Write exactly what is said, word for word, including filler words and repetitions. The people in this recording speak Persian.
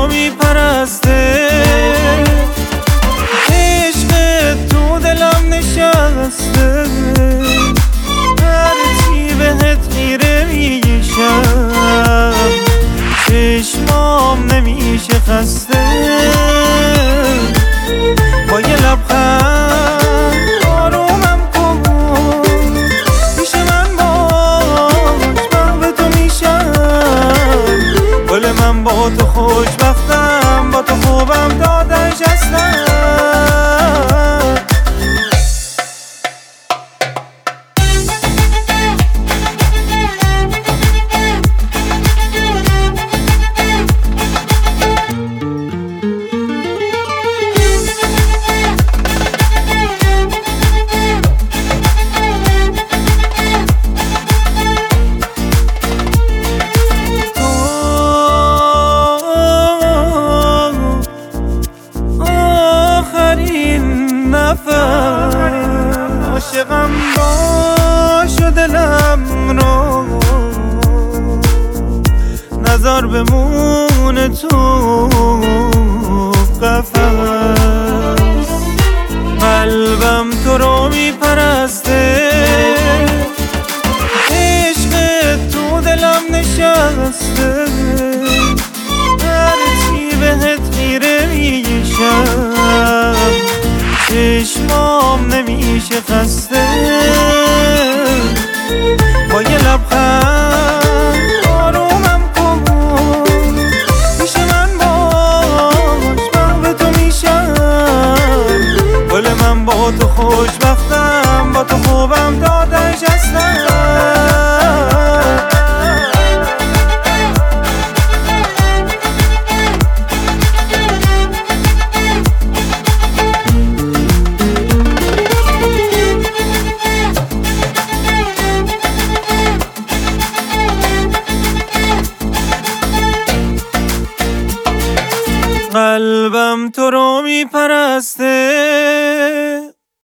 رو میپرسته، عشق تو دلم نشسته، هرچی بهت خیره میشم، چشمام نمیشه خسته. با یه لبخند آرومم کن، پیش من باش، محو تو میشم، گل من با تو خوشبختم، با تو خوبم دادش هستم. عاشقم باش و دلم رو نظر بمونه تو قفس، قلبم تو رو میپرسته، عشق تو دلم نشسته، هرچی بهت خیره میشم، چشمام نمیشه خسته. با یه لبخند آرومم کن، پیش من باش، محو تو میشم، گل من با تو خوشبختم، با تو خوبم دادش هستم. قلبم تو رو میپرسته،